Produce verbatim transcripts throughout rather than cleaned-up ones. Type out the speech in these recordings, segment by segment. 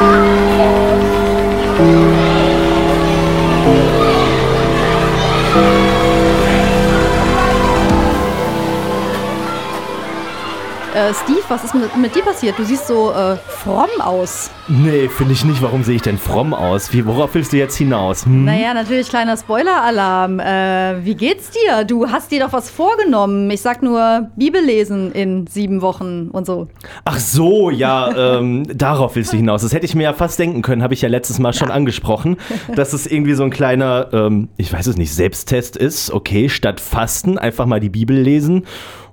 Äh, Steve, was ist mit, mit dir passiert? Du siehst so äh, fromm aus. Nee, finde ich nicht. Warum sehe ich denn fromm aus? Wie, worauf willst du jetzt hinaus? Hm? Naja, natürlich kleiner Spoiler-Alarm. Äh, wie geht's dir? Du hast dir doch was vorgenommen. Ich sag nur Bibel lesen in sieben Wochen und so. Ach so, ja, ähm, darauf willst du hinaus. Das hätte ich mir ja fast denken können, habe ich ja letztes Mal schon ja. angesprochen, dass es irgendwie so ein kleiner, ähm, ich weiß es nicht, Selbsttest ist. Okay, statt Fasten einfach mal die Bibel lesen.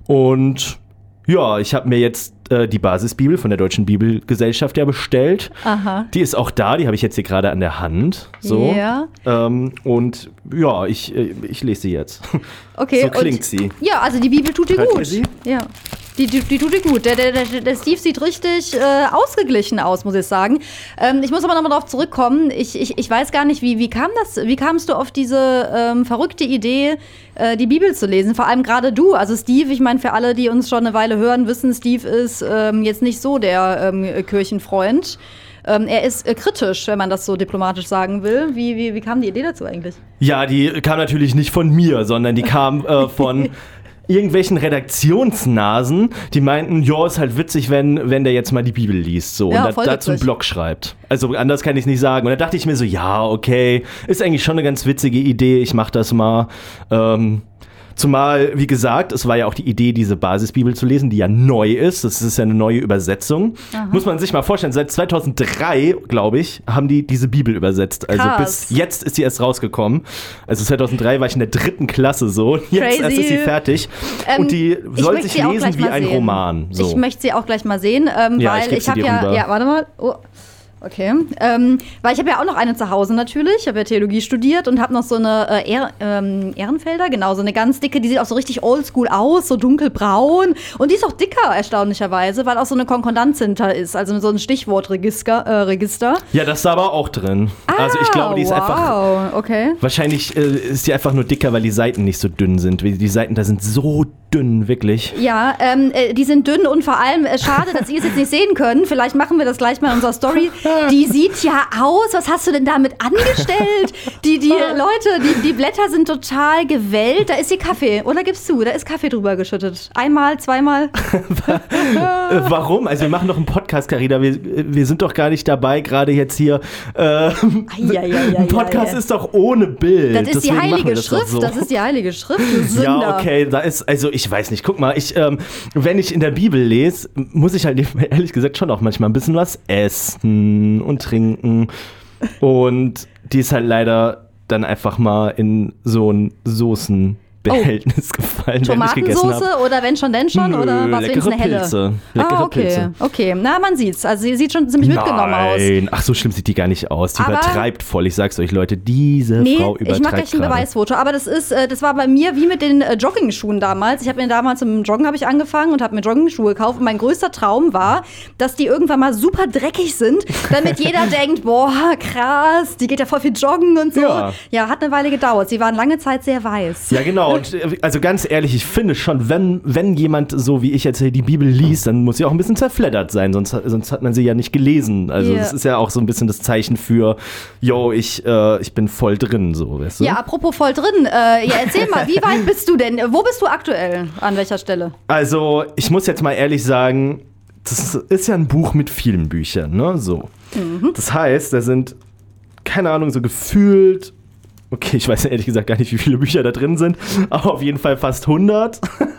Und ja, ich habe mir jetzt äh, die Basisbibel von der Deutschen Bibelgesellschaft ja bestellt. Aha. Die ist auch da, die habe ich jetzt hier gerade an der Hand. So. Ja. Ähm, und ja, ich, ich lese sie jetzt. Okay. So klingt und, sie. Ja, also die Bibel tut dir Hört gut. ihr sie? Ja. Die, die, die tut dir gut. Der, der, der, der Steve sieht richtig äh, ausgeglichen aus, muss ich sagen. Ähm, ich muss aber nochmal darauf zurückkommen. Ich, ich, ich weiß gar nicht, wie, wie kam das? Wie kamst du auf diese ähm, verrückte Idee, äh, die Bibel zu lesen? Vor allem gerade du. Also Steve, ich meine, für alle, die uns schon eine Weile hören, wissen, Steve ist ähm, jetzt nicht so der ähm, Kirchenfreund. Ähm, er ist äh, kritisch, wenn man das so diplomatisch sagen will. Wie, wie, wie kam die Idee dazu eigentlich? Ja, die kam natürlich nicht von mir, sondern die kam äh, von irgendwelchen Redaktionsnasen, die meinten, ja, ist halt witzig, wenn, wenn der jetzt mal die Bibel liest so, ja, und da, dazu einen Blog schreibt. Also anders kann ich es nicht sagen. Und da dachte ich mir so, ja, okay, ist eigentlich schon eine ganz witzige Idee, ich mach das mal. Ähm, Zumal, wie gesagt, es war ja auch die Idee, diese Basisbibel zu lesen, die ja neu ist. Das ist ja eine neue Übersetzung. Aha. Muss man sich mal vorstellen, seit zweitausenddrei, glaube ich, haben die diese Bibel übersetzt. Also Krass. bis jetzt ist sie erst rausgekommen. Also zweitausenddrei war ich in der dritten Klasse so. Jetzt erst ist sie fertig. Ähm, und die soll sich lesen wie ein sehen. Roman. So. Ich möchte sie auch gleich mal sehen, ähm, ja, weil ich, ich habe ja, rüber. ja, warte mal. Oh. Okay, ähm, weil ich habe ja auch noch eine zu Hause natürlich, ich habe ja Theologie studiert und habe noch so eine äh, Ehr, ähm, Ehrenfelder, genau, so eine ganz dicke, die sieht auch so richtig oldschool aus, so dunkelbraun und die ist auch dicker, erstaunlicherweise, weil auch so eine Konkordanz hinter ist, also so ein Stichwortregister. Äh, Register. Ja, das ist da aber auch drin. Ah, also ich glaube, die ist wow. einfach, okay. wahrscheinlich äh, ist die einfach nur dicker, weil die Seiten nicht so dünn sind. Die Seiten da sind so dünn, wirklich. Ja, ähm, äh, die sind dünn und vor allem, äh, schade, dass ihr es jetzt nicht sehen könnt, vielleicht machen wir das gleich mal in unserer Story. Die sieht ja aus, was hast du denn damit angestellt? Die, die Leute, die, die Blätter sind total gewellt. Da ist hier Kaffee, oder gibst du? Da ist Kaffee drüber geschüttet. Einmal, zweimal. Warum? Also wir machen doch einen Podcast, Carina. Wir, wir sind doch gar nicht dabei, gerade jetzt hier. Äh, ein Podcast ist doch ohne Bild. Das ist Deswegen die heilige das Schrift. So. Das ist die heilige Schrift. Du Sünder. Ja, okay. Da ist, also ich weiß nicht. Guck mal, ich, ähm, wenn ich in der Bibel lese, muss ich halt ehrlich gesagt schon auch manchmal ein bisschen was essen und trinken. Und die ist halt leider dann einfach mal in so ein Soßenbehältnis oh. gefallen, wenn ich gegessen habe. Tomatensoße oder wenn schon, denn schon? Nö, oder was wenigstens eine helle? Pilze. Leckere ah, okay. Pilze. Okay, na, man sieht's. Also sie sieht schon ziemlich Nein. mitgenommen aus. Nein, ach, so schlimm sieht die gar nicht aus. Die aber übertreibt voll. Ich sag's euch, Leute, diese nee, Frau übertreibt ich mache gleich ein grade. Beweisfoto. Aber das ist, äh, das war bei mir wie mit den äh, Joggingschuhen damals. Ich habe mir damals im Joggen habe ich angefangen und habe mir Joggingschuhe gekauft. Und mein größter Traum war, dass die irgendwann mal super dreckig sind, damit jeder denkt, boah, krass, die geht ja voll viel joggen und so. Ja. ja, hat eine Weile gedauert. Sie waren lange Zeit sehr weiß. Ja, genau. Und also ganz ehrlich, ich finde schon, wenn, wenn jemand so wie ich jetzt hier die Bibel liest, dann muss sie auch ein bisschen zerfleddert sein, sonst, sonst hat man sie ja nicht gelesen. Also yeah. das ist ja auch so ein bisschen das Zeichen für, yo, ich, äh, ich bin voll drin, so, weißt du? Ja, apropos voll drin, äh, ja, erzähl mal, wie weit bist du denn? Wo bist du aktuell? An welcher Stelle? Also, ich muss jetzt mal ehrlich sagen, das ist ja ein Buch mit vielen Büchern, ne, so. Mhm. Das heißt, da sind, keine Ahnung, so gefühlt, okay, ich weiß ehrlich gesagt gar nicht, wie viele Bücher da drin sind, aber auf jeden Fall fast hundert.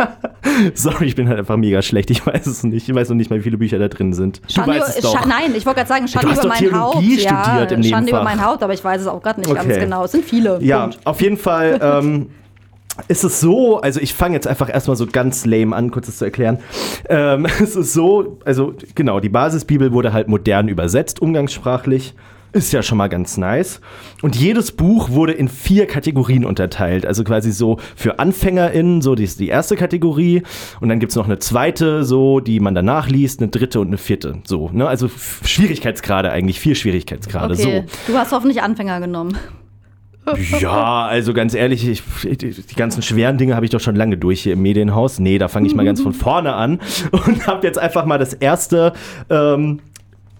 Sorry, ich bin halt einfach mega schlecht. Ich weiß es nicht. Ich weiß noch nicht mal, wie viele Bücher da drin sind. Du Schande, weißt es doch. Scha- nein, ich wollte gerade sagen, Schande du hast über doch mein Theologie Haupt. studiert ja, im Schande über Nebenfach. mein Haupt, aber ich weiß es auch gerade nicht Okay. ganz genau. Es sind viele. Ja, Punkt. auf jeden Fall ähm, ist es so, also ich fange jetzt einfach erstmal so ganz lame an, kurz das zu erklären. Ähm, es ist so, also genau, die Basisbibel wurde halt modern übersetzt, umgangssprachlich. Ist ja schon mal ganz nice. Und jedes Buch wurde in vier Kategorien unterteilt. Also quasi so für AnfängerInnen, so die ist die erste Kategorie. Und dann gibt's noch eine zweite, so, die man danach liest, eine dritte und eine vierte. So, ne? Also Schwierigkeitsgrade eigentlich, vier Schwierigkeitsgrade. Okay. So. Du hast hoffentlich Anfänger genommen. Ja, also ganz ehrlich, ich, die ganzen schweren Dinge habe ich doch schon lange durch hier im Medienhaus. Nee, da fange ich mal ganz von vorne an und habe jetzt einfach mal das erste, ähm,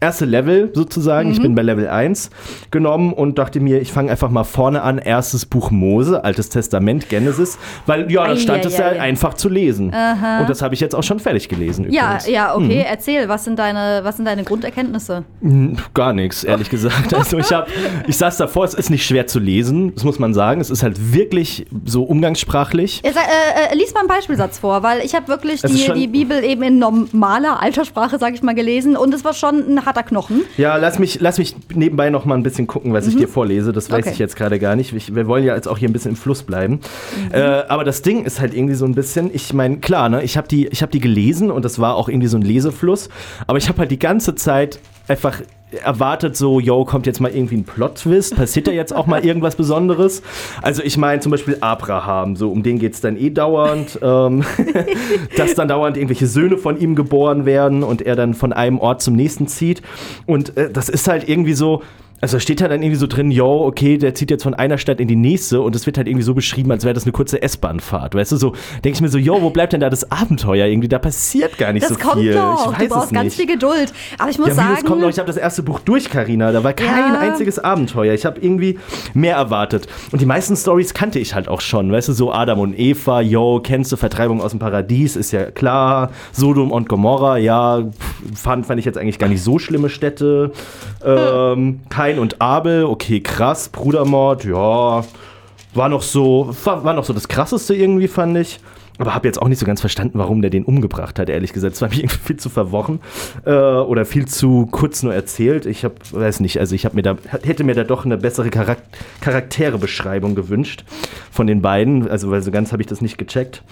erste Level sozusagen. Mhm. Ich bin bei Level eins genommen und dachte mir, ich fange einfach mal vorne an. Erstes Buch Mose, Altes Testament, Genesis. Weil, ja, da stand es ja, ja, ja einfach zu lesen. Aha. Und das habe ich jetzt auch schon fertig gelesen übrigens. Ja, ja, okay. Mhm. Erzähl, was sind deine, was sind deine Grunderkenntnisse? Gar nichts, ehrlich gesagt. Also ich, hab, ich saß davor, es ist nicht schwer zu lesen, das muss man sagen. Es ist halt wirklich so umgangssprachlich. Ja, sag, äh, äh, lies mal einen Beispielsatz vor, weil ich habe wirklich die, die Bibel eben in normaler Alterssprache, sag ich mal, gelesen und es war schon ein harter Knochen. Ja, lass mich, lass mich nebenbei noch mal ein bisschen gucken, was mhm. ich dir vorlese. Das weiß okay. ich jetzt gerade gar nicht. Ich, wir wollen ja jetzt auch hier ein bisschen im Fluss bleiben. Mhm. Äh, aber das Ding ist halt irgendwie so ein bisschen, ich meine, klar, ne, ich habe die, ich hab die gelesen und das war auch irgendwie so ein Lesefluss, aber ich habe halt die ganze Zeit einfach erwartet so, yo, kommt jetzt mal irgendwie ein Plot-Twist, passiert da jetzt auch mal irgendwas Besonderes? Also ich meine zum Beispiel Abraham, so um den geht es dann eh dauernd, ähm, dass dann dauernd irgendwelche Söhne von ihm geboren werden und er dann von einem Ort zum nächsten zieht und äh, das ist halt irgendwie so, also da steht halt dann irgendwie so drin, yo, okay, der zieht jetzt von einer Stadt in die nächste und es wird halt irgendwie so beschrieben, als wäre das eine kurze S-Bahn-Fahrt, weißt du, so denke ich mir so, yo, wo bleibt denn da das Abenteuer irgendwie, da passiert gar nicht das so viel. Das kommt doch, ich weiß du brauchst ganz viel Geduld, aber ich muss ja, sagen... Das kommt noch, ich habe das erste Buch durch, Carina, da war kein ja. einziges Abenteuer, ich habe irgendwie mehr erwartet und die meisten Storys kannte ich halt auch schon, weißt du, so Adam und Eva, yo, kennst du, Vertreibung aus dem Paradies, ist ja klar, Sodom und Gomorra, ja, fand, fand ich jetzt eigentlich gar nicht so schlimme Städte, ähm, Kain und Abel, okay, krass, Brudermord, ja, war noch so, war, war noch so das Krasseste irgendwie, fand ich. Aber habe jetzt auch nicht so ganz verstanden, warum der den umgebracht hat, ehrlich gesagt. Es war mir irgendwie viel zu verworren äh, oder viel zu kurz nur erzählt. Ich hab, weiß nicht, also ich hab mir da, hätte mir da doch eine bessere Charak- Charakterebeschreibung gewünscht von den beiden. Also, weil so ganz habe ich das nicht gecheckt.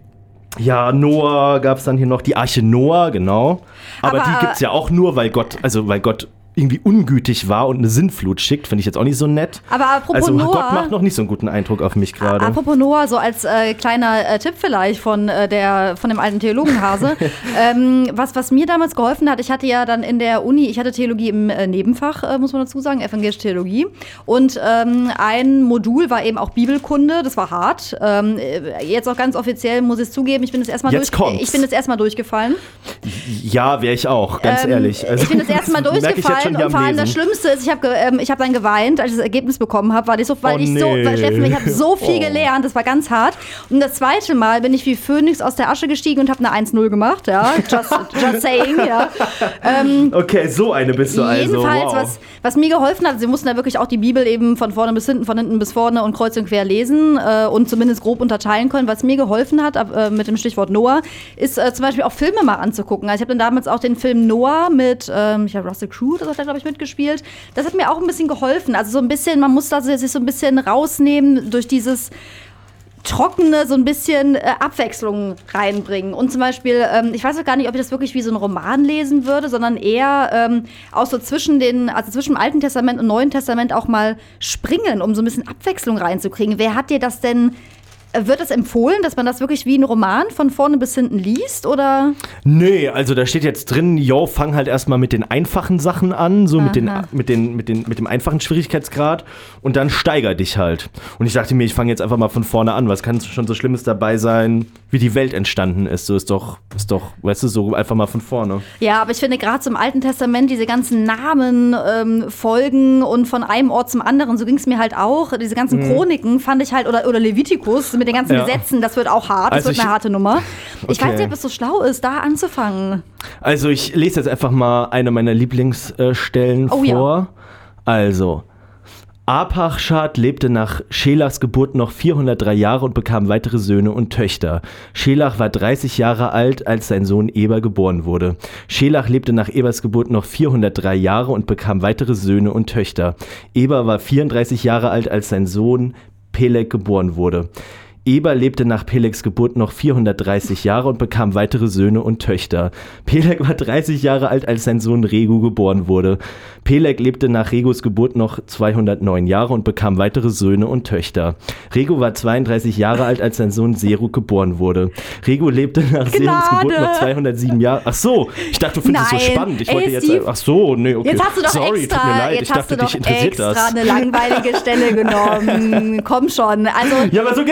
Ja, Noah gab es dann hier noch, die Arche Noah, genau. Aber, Aber die gibt's ja auch nur, weil Gott, also weil Gott irgendwie ungütig war und eine Sinnflut schickt, finde ich jetzt auch nicht so nett. Aber apropos also, Noah, Gott macht noch nicht so einen guten Eindruck auf mich gerade. Apropos Noah, so als äh, kleiner äh, Tipp vielleicht von, äh, der, von dem alten Theologenhase. ähm, was, was mir damals geholfen hat, ich hatte ja dann in der Uni, ich hatte Theologie im äh, Nebenfach, äh, muss man dazu sagen, evangelische Theologie. Und ähm, ein Modul war eben auch Bibelkunde, das war hart. Ähm, jetzt auch ganz offiziell muss ich zugeben, ich bin das erstmal durch, ich bin das erstmal durchgefallen. Ja, wäre ich auch, ganz ähm, ehrlich. Also, ich bin das erstmal durchgefallen. Und vor allem das Schlimmste ist, ich habe ähm, ich hab dann geweint, als ich das Ergebnis bekommen habe, weil ich so, weil oh, ich nee. so, weil, Steffen, ich habe so viel oh. gelernt, das war ganz hart. Und das zweite Mal bin ich wie Phönix aus der Asche gestiegen und habe eine eins null gemacht, ja, just, just saying, ja. Ähm, okay, so eine bist du also, jedenfalls, wow. was, was mir geholfen hat, sie mussten ja wirklich auch die Bibel eben von vorne bis hinten, von hinten bis vorne und kreuz und quer lesen äh, und zumindest grob unterteilen können. Was mir geholfen hat, äh, mit dem Stichwort Noah, ist äh, zum Beispiel auch Filme mal anzugucken. Also ich habe dann damals auch den Film Noah mit, ähm, ich habe Russell Crowe, das hat er, glaube ich, mitgespielt. Das hat mir auch ein bisschen geholfen. Also so ein bisschen, man muss da sich so ein bisschen rausnehmen durch dieses Trockene, so ein bisschen äh, Abwechslung reinbringen. Und zum Beispiel, ähm, ich weiß auch gar nicht, ob ich das wirklich wie so ein Roman lesen würde, sondern eher ähm, auch so zwischen den, also zwischen dem Alten Testament und Neuen Testament auch mal springen, um so ein bisschen Abwechslung reinzukriegen. Wer hat dir das denn Wird es empfohlen, dass man das wirklich wie ein Roman von vorne bis hinten liest, oder? Nee, also da steht jetzt drin, yo, fang halt erstmal mit den einfachen Sachen an, so mit, den, mit, den, mit, den, mit dem einfachen Schwierigkeitsgrad und dann steiger dich halt. Und ich dachte mir, ich fange jetzt einfach mal von vorne an, was kann schon so Schlimmes dabei sein, wie die Welt entstanden ist. So ist doch, ist doch, weißt du, so einfach mal von vorne. Ja, aber ich finde gerade zum Alten Testament diese ganzen Namen, ähm, Folgen und von einem Ort zum anderen, so ging es mir halt auch. Diese ganzen mhm. Chroniken fand ich halt, oder, oder Levitikus, mit den ganzen ja. Gesetzen, das wird auch hart, das also wird ich, eine harte Nummer. Ich okay. weiß nicht, ob es so schlau ist, da anzufangen. Also ich lese jetzt einfach mal eine meiner Lieblingsstellen oh, vor. Ja. Also, Arpachshad lebte nach Schelachs Geburt noch vierhundertdrei Jahre und bekam weitere Söhne und Töchter. Schelach war dreißig Jahre alt, als sein Sohn Eber geboren wurde. Schelach lebte nach Ebers Geburt noch vierhundertdrei Jahre und bekam weitere Söhne und Töchter. Eber war vierunddreißig Jahre alt, als sein Sohn Peleg geboren wurde. Eber lebte nach Peleks Geburt noch vierhundertdreißig Jahre und bekam weitere Söhne und Töchter. Peleg war dreißig Jahre alt, als sein Sohn Regu geboren wurde. Peleg lebte nach Regus Geburt noch zweihundertneun Jahre und bekam weitere Söhne und Töchter. Regu war zweiunddreißig Jahre alt, als sein Sohn Serug geboren wurde. Regu lebte nach Serugs Geburt noch zweihundertsieben Jahre. Ach so, ich dachte, du findest es so spannend. Ich wollte jetzt, ach so, nee, okay. Jetzt hast du doch Sorry, extra, tut mir leid. Jetzt ich dachte, hast du dich doch interessiert extra das. eine langweilige Stelle genommen. Komm schon. Also, ja, aber so ging es mir die ganze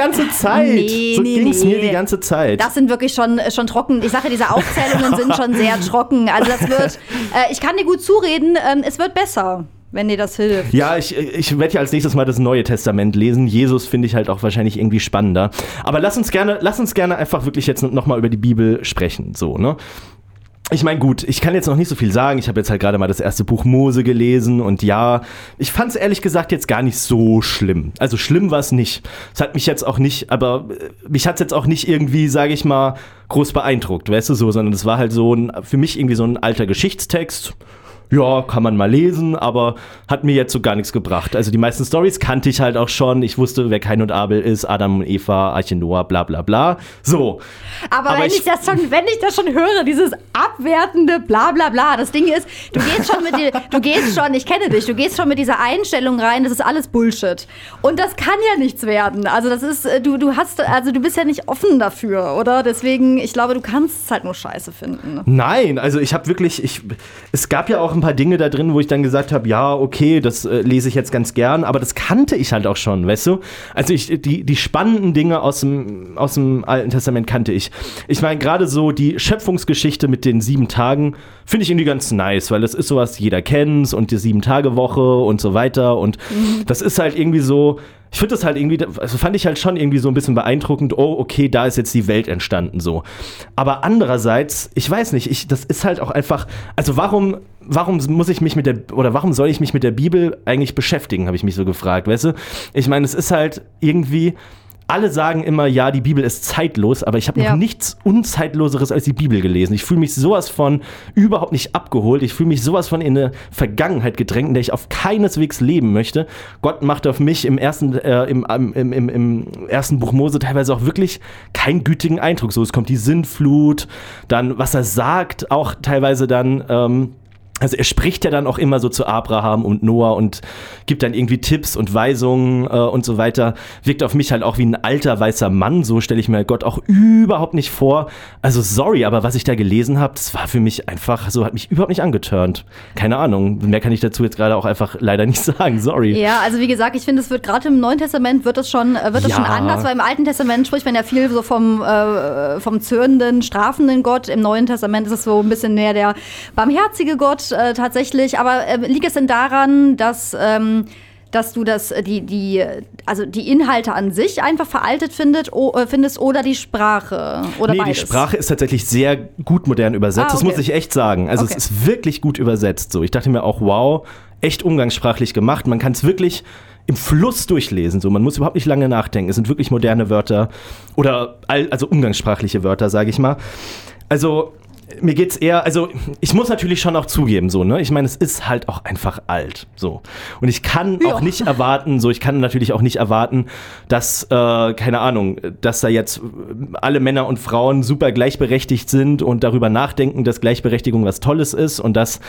ganze Zeit. Nee, so nee, ging es nee. mir die ganze Zeit. Das sind wirklich schon, schon trocken. Ich sage, diese Aufzählungen sind schon sehr trocken. Also das wird, äh, ich kann dir gut zureden, ähm, es wird besser. Wenn dir das hilft. Ja, ich, ich werde ja als nächstes mal das Neue Testament lesen. Jesus finde ich halt auch wahrscheinlich irgendwie spannender. Aber lass uns gerne, lass uns gerne einfach wirklich jetzt nochmal über die Bibel sprechen. So, ne? Ich meine, gut, ich kann jetzt noch nicht so viel sagen. Ich habe jetzt halt gerade mal das erste Buch Mose gelesen und ja, ich fand es ehrlich gesagt jetzt gar nicht so schlimm. Also schlimm war es nicht. Es hat mich jetzt auch nicht, aber mich hat es jetzt auch nicht irgendwie, sage ich mal, groß beeindruckt, weißt du so, sondern es war halt so ein, für mich irgendwie so ein alter Geschichtstext. Ja, kann man mal lesen, aber hat mir jetzt so gar nichts gebracht. Also die meisten Storys kannte ich halt auch schon. Ich wusste, wer Kain und Abel ist, Adam und Eva, Arche Noah, bla bla bla. So. Aber, aber wenn, ich, ich das schon, wenn ich das schon höre, dieses abwertende bla bla bla, das Ding ist, du gehst schon mit dir, du gehst schon, ich kenne dich, du gehst schon mit dieser Einstellung rein, das ist alles Bullshit. Und das kann ja nichts werden. Also das ist, du, du hast, also du bist ja nicht offen dafür, oder? Deswegen, ich glaube, du kannst es halt nur scheiße finden. Nein, also ich habe wirklich, ich, es gab ja auch ein paar Dinge da drin, wo ich dann gesagt habe, ja, okay, das äh, lese ich jetzt ganz gern, aber das kannte ich halt auch schon, weißt du? Also ich, die, die spannenden Dinge aus dem, aus dem Alten Testament kannte ich. Ich meine, gerade so die Schöpfungsgeschichte mit den sieben Tagen finde ich irgendwie ganz nice, weil das ist sowas, jeder kennt's und die Sieben-Tage-Woche und so weiter und mhm. das ist halt irgendwie so, ich finde das halt irgendwie, also fand ich halt schon irgendwie so ein bisschen beeindruckend, oh, okay, da ist jetzt die Welt entstanden, so. Aber andererseits, ich weiß nicht, ich, das ist halt auch einfach, also warum, warum muss ich mich mit der, oder warum soll ich mich mit der Bibel eigentlich beschäftigen, habe ich mich so gefragt, weißt du? Ich meine, es ist halt irgendwie, alle sagen immer, ja, die Bibel ist zeitlos, aber ich habe ja. noch nichts Unzeitloseres als die Bibel gelesen. Ich fühle mich sowas von überhaupt nicht abgeholt. Ich fühle mich sowas von in eine Vergangenheit gedrängt, in der ich auf keineswegs leben möchte. Gott macht auf mich im ersten, äh, im, im, im, im ersten Buch Mose teilweise auch wirklich keinen gütigen Eindruck. So, es kommt die Sintflut, dann, was er sagt, auch teilweise dann, ähm, also er spricht ja dann auch immer so zu Abraham und Noah und gibt dann irgendwie Tipps und Weisungen äh, und so weiter. Wirkt auf mich halt auch wie ein alter weißer Mann, so stelle ich mir Gott auch überhaupt nicht vor. Also sorry, aber was ich da gelesen habe, das war für mich einfach, so hat mich überhaupt nicht angeturnt. Keine Ahnung, mehr kann ich dazu jetzt gerade auch einfach leider nicht sagen, sorry. Ja, also wie gesagt, ich finde, es wird gerade im Neuen Testament wird das schon, wird das ja. schon anders, weil im Alten Testament spricht man ja viel so vom, äh, vom zürnenden, strafenden Gott. Im Neuen Testament ist es so ein bisschen mehr der barmherzige Gott. Äh, tatsächlich, aber äh, liegt es denn daran, dass, ähm, dass du das, die, die, also die Inhalte an sich einfach veraltet findet, o, äh, findest oder die Sprache? Oder nee, beides? Die Sprache ist tatsächlich sehr gut modern übersetzt, ah, okay. das muss ich echt sagen. Also okay. Es ist wirklich gut übersetzt. So. Ich dachte mir auch, wow, echt umgangssprachlich gemacht. Man kann es wirklich im Fluss durchlesen. So. Man muss überhaupt nicht lange nachdenken. Es sind wirklich moderne Wörter oder also umgangssprachliche Wörter, sage ich mal. Also mir geht's eher, also ich muss natürlich schon auch zugeben, so, ne? Ich meine, es ist halt auch einfach alt, so. Und ich kann ja. auch nicht erwarten, so, ich kann natürlich auch nicht erwarten, dass, äh, keine Ahnung, dass da jetzt alle Männer und Frauen super gleichberechtigt sind und darüber nachdenken, dass Gleichberechtigung was Tolles ist und dass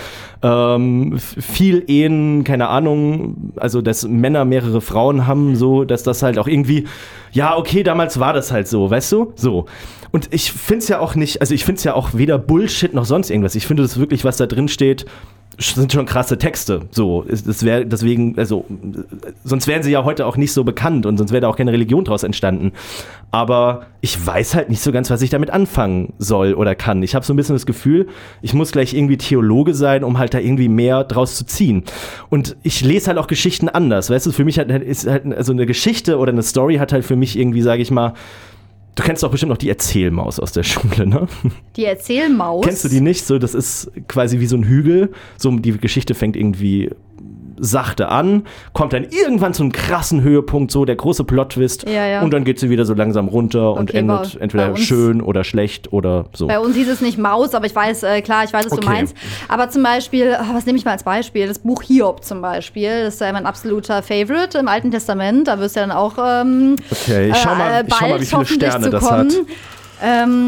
ähm, viel Ehen, keine Ahnung, also dass Männer mehrere Frauen haben, so, dass das halt auch irgendwie, ja, okay, damals war das halt so, weißt du? So. Und ich finde es ja auch nicht, also ich finde es ja auch weder Bullshit noch sonst irgendwas. Ich finde das wirklich, was da drin steht, sind schon krasse Texte. So, das wäre deswegen, also sonst wären sie ja heute auch nicht so bekannt und sonst wäre da auch keine Religion draus entstanden. Aber ich weiß halt nicht so ganz, was ich damit anfangen soll oder kann. Ich habe so ein bisschen das Gefühl, ich muss gleich irgendwie Theologe sein, um halt da irgendwie mehr draus zu ziehen. Und ich lese halt auch Geschichten anders. Weißt du, für mich halt, ist halt, also eine Geschichte oder eine Story hat halt für mich irgendwie, sage ich mal, du kennst doch bestimmt noch die Erzählmaus aus der Schule, ne? Die Erzählmaus? Kennst du die nicht? So, das ist quasi wie so ein Hügel. So, die Geschichte fängt irgendwie sachte an, kommt dann irgendwann zu einem krassen Höhepunkt, so der große Plot-Twist. Ja, ja. Und dann geht sie wieder so langsam runter okay, und endet bei, entweder bei uns, schön oder schlecht oder so. Bei uns hieß es nicht Maus, aber ich weiß, äh, klar, ich weiß, was okay. du meinst. Aber zum Beispiel, oh, was nehme ich mal als Beispiel? Das Buch Hiob zum Beispiel, das ist ja mein absoluter Favorite im Alten Testament. Da wirst du ja dann auch ähm, okay, ich schau mal, äh, ich schau mal wie viele Sterne das kommen. hat. Ähm,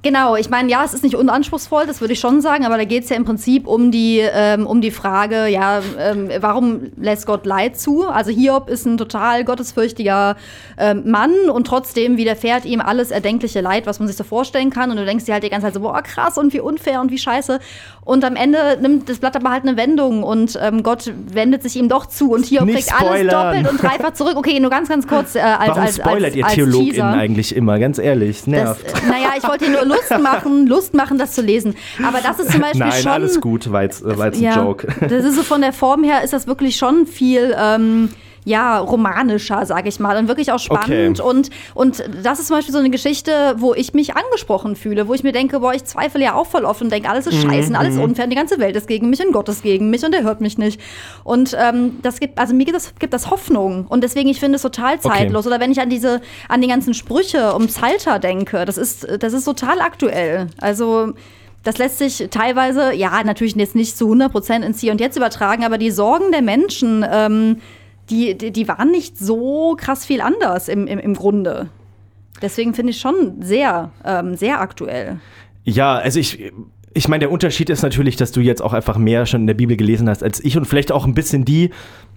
Genau, ich meine, ja, es ist nicht unanspruchsvoll, das würde ich schon sagen, aber da geht es ja im Prinzip um die, ähm, um die Frage, ja, ähm, warum lässt Gott Leid zu? Also Hiob ist ein total gottesfürchtiger ähm, Mann und trotzdem widerfährt ihm alles erdenkliche Leid, was man sich so vorstellen kann. Und du denkst dir halt die ganze Zeit so, boah, krass und wie unfair und wie scheiße. Und am Ende nimmt das Blatt aber halt eine Wendung und ähm, Gott wendet sich ihm doch zu und Hiob kriegt alles doppelt und dreifach zurück. Okay, nur ganz, ganz kurz äh, als Warum als, spoilert als, ihr als TheologInnen Teaser. eigentlich immer, ganz ehrlich, nervt. Das, äh, naja, ich wollte dir nur Lust machen, Lust machen, das zu lesen. Aber das ist zum Beispiel Nein, schon... alles gut, war jetzt, war jetzt ein ja, Joke. Das ist so von der Form her, ist das wirklich schon viel... Ähm, ja, romanischer, sage ich mal, und wirklich auch spannend. Okay. Und, und das ist zum Beispiel so eine Geschichte, wo ich mich angesprochen fühle, wo ich mir denke, boah, ich zweifle ja auch voll oft und denke, alles ist scheiße, mhm. alles unfair, die ganze Welt ist gegen mich und Gott ist gegen mich und er hört mich nicht. Und ähm, das gibt, also mir gibt das, gibt das Hoffnung und deswegen, ich finde es total zeitlos. Okay. Oder wenn ich an diese, an die ganzen Sprüche um Psalter denke, das ist, das ist total aktuell. Also das lässt sich teilweise, ja, natürlich jetzt nicht zu hundert Prozent ins Hier und Jetzt übertragen, aber die Sorgen der Menschen, ähm, Die, die, die waren nicht so krass viel anders im, im, im Grunde. Deswegen finde ich schon sehr, ähm, sehr aktuell. Ja, also ich, ich meine, der Unterschied ist natürlich, dass du jetzt auch einfach mehr schon in der Bibel gelesen hast als ich und vielleicht auch ein bisschen die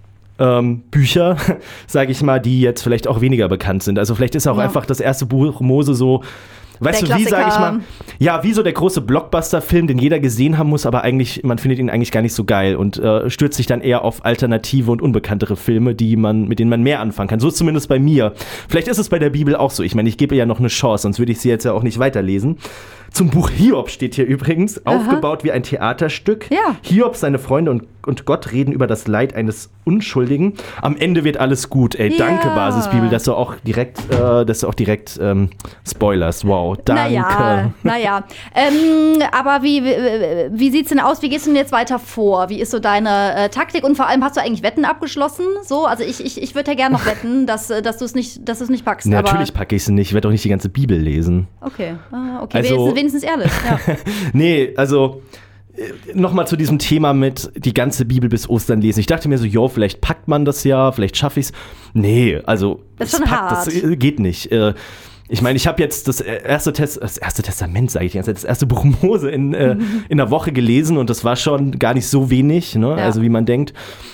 ähm, Bücher, sage ich mal, die jetzt vielleicht auch weniger bekannt sind. Also vielleicht ist auch ja. einfach das erste Buch Mose so, weißt der du, wie, sage ich mal, ja, wie so der große Blockbuster-Film, den jeder gesehen haben muss, aber eigentlich, man findet ihn eigentlich gar nicht so geil und äh, stürzt sich dann eher auf alternative und unbekanntere Filme, die man, mit denen man mehr anfangen kann. So ist zumindest bei mir. Vielleicht ist es bei der Bibel auch so. Ich meine, ich gebe ihr ja noch eine Chance, sonst würde ich sie jetzt ja auch nicht weiterlesen. Zum Buch Hiob steht hier übrigens, Aha. aufgebaut wie ein Theaterstück. Ja. Hiob, seine Freunde und, und Gott reden über das Leid eines Unschuldigen. Am Ende wird alles gut. Ey, ja. danke, Basisbibel, dass du auch direkt, äh, dass du auch direkt ähm, spoilerst. Wow, danke. Naja, naja. Ähm, aber wie, wie, wie sieht's denn aus? Wie gehst du denn jetzt weiter vor? Wie ist so deine äh, Taktik? Und vor allem, hast du eigentlich Wetten abgeschlossen? So, also ich, ich, ich würde ja gerne noch wetten, dass, dass du es nicht, dass du es nicht packst. Nee, natürlich packe ich es nicht. Ich werde doch nicht die ganze Bibel lesen. Okay, ah, okay. Also, wenigstens ehrlich. Ja. Nee, also nochmal zu diesem Thema mit die ganze Bibel bis Ostern lesen. Ich dachte mir so, jo, vielleicht packt man das ja, vielleicht schaffe ich es. Nee, also das, ist schon packt, hart. das geht nicht. Ich meine, ich habe jetzt das erste, Test, das erste Testament, sage ich die ganze Zeit, das erste Buch Mose in, äh, in einer Woche gelesen und das war schon gar nicht so wenig, ne? Ja. Also wie man denkt.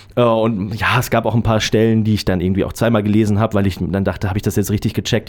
Und ja, es gab auch ein paar Stellen, die ich dann irgendwie auch zweimal gelesen habe, weil ich dann dachte, habe ich das jetzt richtig gecheckt.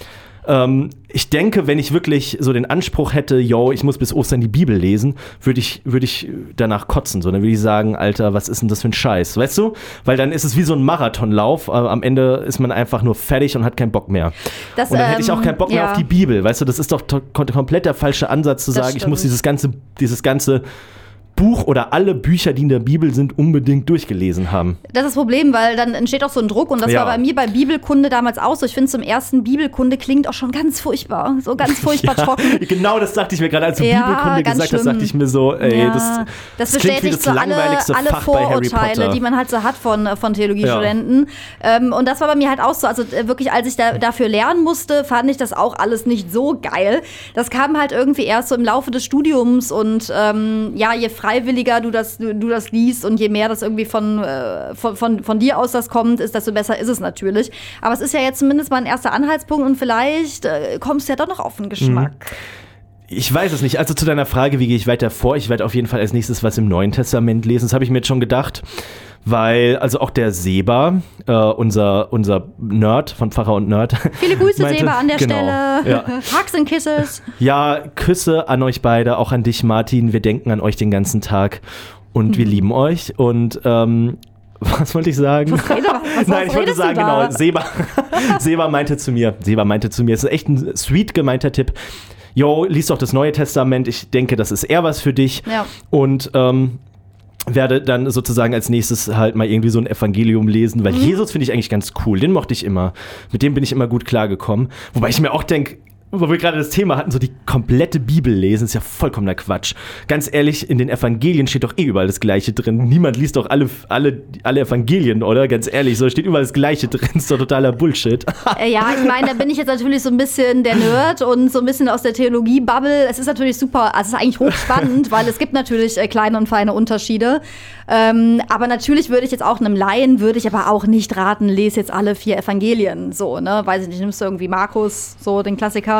Ähm, ich denke, wenn ich wirklich so den Anspruch hätte, yo, ich muss bis Ostern die Bibel lesen, würde ich, würd ich danach kotzen. So, dann würde ich sagen, Alter, was ist denn das für ein Scheiß, weißt du? Weil dann ist es wie so ein Marathonlauf. Äh, am Ende ist man einfach nur fertig und hat keinen Bock mehr. Das, und dann ähm, hätte ich auch keinen Bock ja. mehr auf die Bibel, weißt du? Das ist doch to- komplett der falsche Ansatz zu das sagen, stimmt. Ich muss dieses ganze, dieses ganze Buch oder alle Bücher, die in der Bibel sind, unbedingt durchgelesen haben. Das ist das Problem, weil dann entsteht auch so ein Druck und das ja. war bei mir bei Bibelkunde damals auch so. Ich finde, zum ersten Bibelkunde klingt auch schon ganz furchtbar, so ganz furchtbar ja, trocken. Genau, das dachte ich mir gerade, als du ja, Bibelkunde gesagt schlimm. hast, dachte ich mir so, ey, ja. das, das, das bestätigt klingt wie das so langweiligste alle, alle Fach bei Harry Vorurteile, Potter. die man halt so hat von, von Theologiestudenten. Ja. Ähm, und das war bei mir halt auch so, also wirklich, als ich da, dafür lernen musste, fand ich das auch alles nicht so geil. Das kam halt irgendwie erst so im Laufe des Studiums und ähm, ja, je freiwilliger du das, du, du das liest und je mehr das irgendwie von, äh, von, von, von dir aus das kommt, ist, desto besser ist es natürlich. Aber es ist ja jetzt zumindest mal ein erster Anhaltspunkt und vielleicht äh, kommst du ja doch noch auf den Geschmack. Mhm. Ich weiß es nicht. Also zu deiner Frage, wie gehe ich weiter vor? Ich werde auf jeden Fall als nächstes was im Neuen Testament lesen. Das habe ich mir jetzt schon gedacht. Weil, also auch der Seba, äh, unser, unser Nerd von Pfarrer und Nerd. Viele Grüße, meinte, Seba, an der genau, Stelle. Ja. Hugs and Kisses. Ja, Küsse an euch beide, auch an dich, Martin. Wir denken an euch den ganzen Tag und mhm. wir lieben euch. Und ähm, was wollte ich sagen? Was rede, was, Nein, was ich wollte sagen, da? genau, Seba, Seba meinte zu mir, Seba meinte zu mir, es ist echt ein sweet gemeinter Tipp. Jo, lies doch das Neue Testament. Ich denke, das ist eher was für dich. Ja. Und ähm, werde dann sozusagen als nächstes halt mal irgendwie so ein Evangelium lesen, weil mhm. Jesus finde ich eigentlich ganz cool, den mochte ich immer. Mit dem bin ich immer gut klargekommen. Wobei ich mir auch denke, wo wir gerade das Thema hatten, so die komplette Bibel lesen, ist ja vollkommener Quatsch. Ganz ehrlich, in den Evangelien steht doch eh überall das Gleiche drin. Niemand liest doch alle, alle, alle Evangelien, oder? Ganz ehrlich, so steht überall das Gleiche drin. Ist doch totaler Bullshit. Ja, ich meine, da bin ich jetzt natürlich so ein bisschen der Nerd und so ein bisschen aus der Theologie-Bubble. Es ist natürlich super, also es ist eigentlich hochspannend, weil es gibt natürlich äh, kleine und feine Unterschiede. Ähm, aber natürlich würde ich jetzt auch einem Laien, würde ich aber auch nicht raten, lese jetzt alle vier Evangelien. So, ne? Weiß ich nicht, nimmst du irgendwie Markus, so den Klassiker.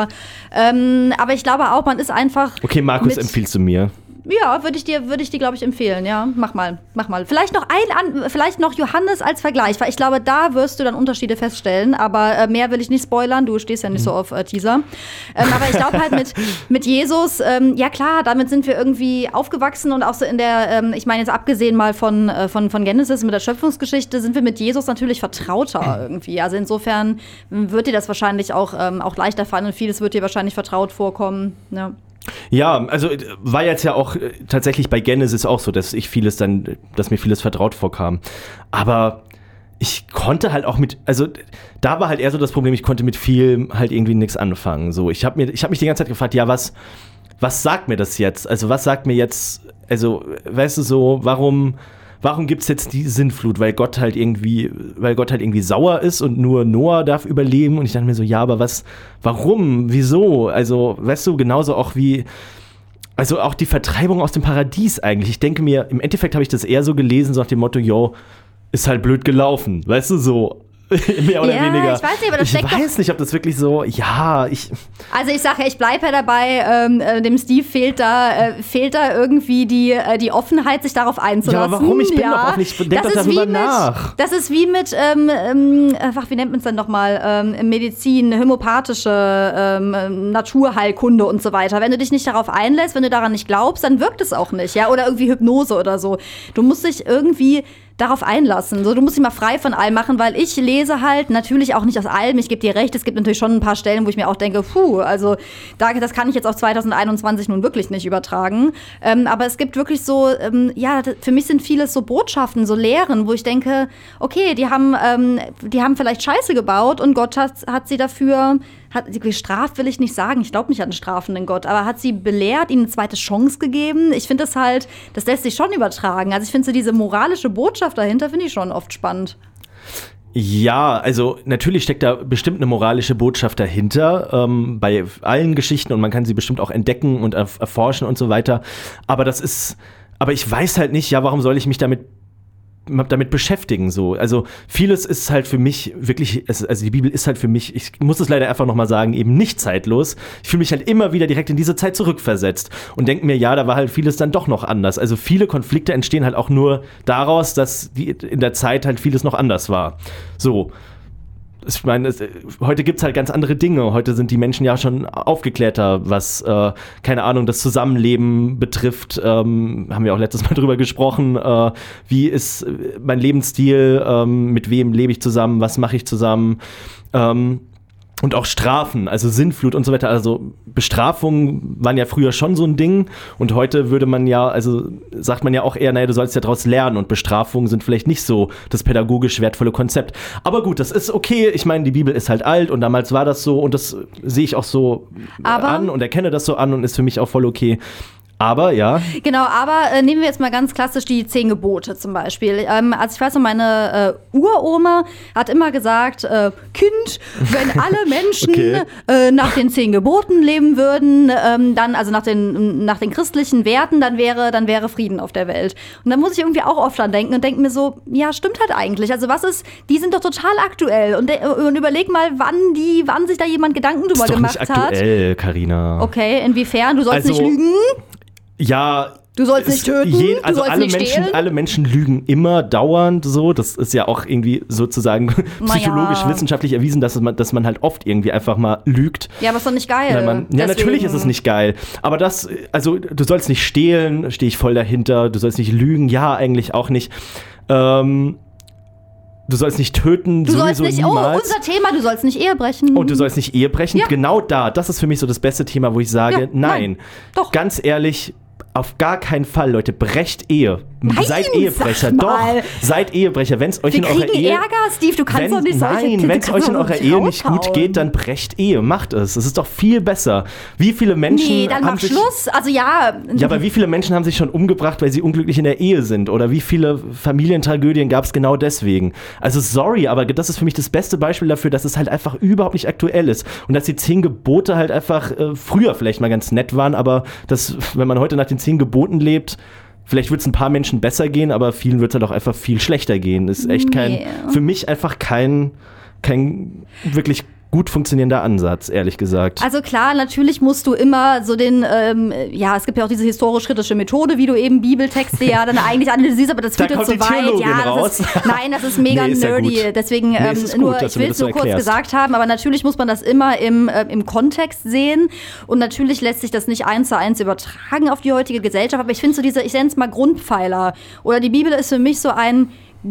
Aber, ähm, aber ich glaube auch, man ist einfach. Okay, Markus, mit, empfiehlst du mir? Ja, würde ich dir, würde ich dir, glaube ich, empfehlen. Ja, mach mal, mach mal. Vielleicht noch ein, vielleicht noch Johannes als Vergleich, weil ich glaube, da wirst du dann Unterschiede feststellen. Aber äh, mehr will ich nicht spoilern. Du stehst ja nicht so auf äh, Teaser. Ähm, aber ich glaube halt mit, mit Jesus, ähm, ja klar, damit sind wir irgendwie aufgewachsen und auch so in der, ähm, ich meine jetzt abgesehen mal von, äh, von, von Genesis mit der Schöpfungsgeschichte, sind wir mit Jesus natürlich vertrauter irgendwie. Also insofern wird dir das wahrscheinlich auch, ähm, auch leichter fallen und vieles wird dir wahrscheinlich vertraut vorkommen. Ja. Ja, also war jetzt ja auch äh, tatsächlich bei Genesis auch so, dass ich vieles dann, dass mir vieles vertraut vorkam. Aber ich konnte halt auch mit, also da war halt eher so das Problem, ich konnte mit viel halt irgendwie nichts anfangen. So, ich habe mir, ich habe mich die ganze Zeit gefragt, ja, was, was sagt mir das jetzt? Also was sagt mir jetzt, also weißt du so, warum Warum gibt es jetzt die Sintflut? Weil Gott halt irgendwie, weil Gott halt irgendwie sauer ist und nur Noah darf überleben. Und ich dachte mir so, ja, aber was, warum, wieso? Also, weißt du, genauso auch wie, also auch die Vertreibung aus dem Paradies eigentlich. Ich denke mir, im Endeffekt habe ich das eher so gelesen, so nach dem Motto, yo, ist halt blöd gelaufen. Weißt du, so. Mehr oder ja, weniger. Ich weiß nicht, aber das ich weiß nicht, ob das wirklich so, ja, ich. Also ich sage ja, ich bleibe ja dabei, ähm, äh, dem Steve fehlt da, äh, fehlt da irgendwie die, äh, die Offenheit, sich darauf einzulassen. Ja, aber warum? Ich bin ja. doch auch nicht, denk doch darüber mit, nach. Das ist wie mit, ähm, ähm, ach, wie nennt man es denn nochmal, ähm, Medizin, homöopathische ähm, Naturheilkunde und so weiter. Wenn du dich nicht darauf einlässt, wenn du daran nicht glaubst, dann wirkt es auch nicht, ja, oder irgendwie Hypnose oder so. Du musst dich irgendwie darauf einlassen. So, du musst dich mal frei von allem machen, weil ich lese halt natürlich auch nicht aus allem. Ich gebe dir recht, es gibt natürlich schon ein paar Stellen, wo ich mir auch denke, puh, also da, das kann ich jetzt auf zwanzig einundzwanzig nun wirklich nicht übertragen. Ähm, aber es gibt wirklich so, ähm, ja, für mich sind vieles so Botschaften, so Lehren, wo ich denke, okay, die haben, ähm, die haben vielleicht Scheiße gebaut und Gott hat, hat sie dafür, hat sie gestraft, will ich nicht sagen. Ich glaube nicht an einen strafenden Gott, aber hat sie belehrt, ihnen eine zweite Chance gegeben. Ich finde das halt, das lässt sich schon übertragen. Also ich finde so diese moralische Botschaft dahinter, finde ich schon oft spannend. Ja, also natürlich steckt da bestimmt eine moralische Botschaft dahinter, ähm, bei allen Geschichten und man kann sie bestimmt auch entdecken und erf- erforschen und so weiter. Aber das ist, aber ich weiß halt nicht, ja, warum soll ich mich damit damit beschäftigen, so. Also vieles ist halt für mich wirklich, also die Bibel ist halt für mich, ich muss es leider einfach nochmal sagen, eben nicht zeitlos. Ich fühle mich halt immer wieder direkt in diese Zeit zurückversetzt und denke mir, ja, da war halt vieles dann doch noch anders. Also viele Konflikte entstehen halt auch nur daraus, dass die in der Zeit halt vieles noch anders war. So. Ich meine, es, heute gibt es halt ganz andere Dinge. Heute sind die Menschen ja schon aufgeklärter, was, äh, keine Ahnung, das Zusammenleben betrifft. Ähm, haben wir auch letztes Mal drüber gesprochen. Äh, wie ist mein Lebensstil? Ähm, mit wem lebe ich zusammen? Was mache ich zusammen? Ähm, Und auch Strafen, also Sintflut und so weiter. Also Bestrafungen waren ja früher schon so ein Ding. Und heute würde man ja, also sagt man ja auch eher, naja, du sollst ja daraus lernen. Und Bestrafungen sind vielleicht nicht so das pädagogisch wertvolle Konzept. Aber gut, das ist okay. Ich meine, die Bibel ist halt alt und damals war das so. Und das sehe ich auch so Aber an und erkenne das so an und ist für mich auch voll okay. Aber, ja. Genau, aber äh, nehmen wir jetzt mal ganz klassisch die zehn Gebote zum Beispiel. Ähm, also ich weiß noch, meine äh, Uroma hat immer gesagt, äh, Kind, wenn alle Menschen okay. äh, nach den zehn Geboten leben würden, ähm, dann, also nach den, nach den christlichen Werten, dann wäre, dann wäre Frieden auf der Welt. Und da muss ich irgendwie auch oft dran denken und denke mir so, ja, stimmt halt eigentlich. Also was ist, die sind doch total aktuell. Und, de- und überleg mal, wann die, wann sich da jemand Gedanken drüber gemacht hat. Das ist doch nicht aktuell, Carina. Okay, inwiefern? Du sollst also, nicht lügen? Ja. Du sollst nicht töten, je, also du sollst alle nicht Menschen, stehlen. alle Menschen lügen immer dauernd so. Das ist ja auch irgendwie sozusagen psychologisch, ja. wissenschaftlich erwiesen, dass man, dass man halt oft irgendwie einfach mal lügt. Ja, aber ist doch nicht geil. Weil man, ja, Deswegen. natürlich ist es nicht geil. Aber das, also du sollst nicht stehlen, stehe ich voll dahinter. Du sollst nicht lügen, ja, eigentlich auch nicht. Ähm, du sollst nicht töten, Du sollst sowieso nicht, niemals. oh, unser Thema, du sollst nicht Ehe brechen. Und du sollst nicht Ehe brechen. Ja. Genau da, das ist für mich so das beste Thema, wo ich sage, Ja, nein, nein, doch. ganz ehrlich, auf gar keinen Fall, Leute, brecht Ehe. Nein, seid Ehebrecher, sag doch. mal. Seid Ehebrecher, wenn es euch Wir in eurer kriegen Ehe Ärger, Steve, du kannst wenn, doch nicht solche Nein, wenn es euch in eurer Ehe nicht gut geht, dann brecht Ehe, macht es. Es ist doch viel besser. Wie viele Menschen Nee, dann haben mach sich, Schluss. Also ja. Ja, aber wie viele Menschen haben sich schon umgebracht, weil sie unglücklich in der Ehe sind? Oder wie viele Familientragödien gab es genau deswegen? Also sorry, aber das ist für mich das beste Beispiel dafür, dass es halt einfach überhaupt nicht aktuell ist. Und dass die zehn Gebote halt einfach äh, früher vielleicht mal ganz nett waren, aber dass, wenn man heute nach den zehn Geboten lebt, vielleicht wird es ein paar Menschen besser gehen, aber vielen wird es halt auch einfach viel schlechter gehen. Ist echt kein, Nee. für mich einfach kein, kein wirklich gut funktionierender Ansatz, ehrlich gesagt. Also klar, natürlich musst du immer so den, ähm, ja, es gibt ja auch diese historisch-kritische Methode, wie du eben Bibeltexte ja dann eigentlich analysierst, aber das führt da jetzt zu weit. Ja, das ist, nein, das ist mega nee, ist nerdy. Ja Deswegen, nee, ähm, nur, gut, ich will es nur kurz erklärst. gesagt haben, aber natürlich muss man das immer im, äh, im Kontext sehen und natürlich lässt sich das nicht eins zu eins übertragen auf die heutige Gesellschaft, aber ich finde so diese, ich nenne es mal Grundpfeiler oder die Bibel ist für mich so ein